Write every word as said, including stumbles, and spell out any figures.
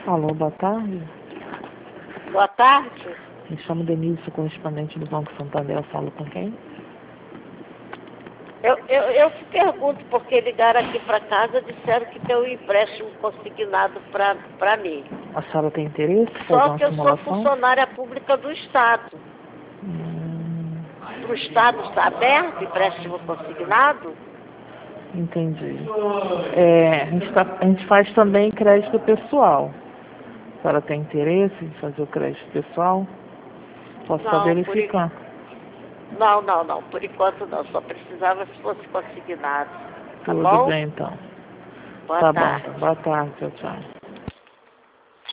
Alô, boa tarde. Boa tarde. Me chamo Denise, sou correspondente do Banco Santander. Eu falo com quem? Eu, eu, eu te pergunto porque ligaram aqui para casa e disseram que tem um empréstimo consignado para mim. A senhora tem interesse em fazer Só uma que eu sou simulação? funcionária pública do Estado. Hum, O Estado está aberto, empréstimo consignado? entendi. É, a, gente tá, a gente faz também crédito pessoal. A senhora tem interesse em fazer o crédito pessoal? Posso só Não, por, en- verificar. não, não, não. Por enquanto não. Só precisava se fosse consignado. Tá Tudo bom? bem, então. Boa Tá bom. tarde. Boa tarde, tchau, tchau.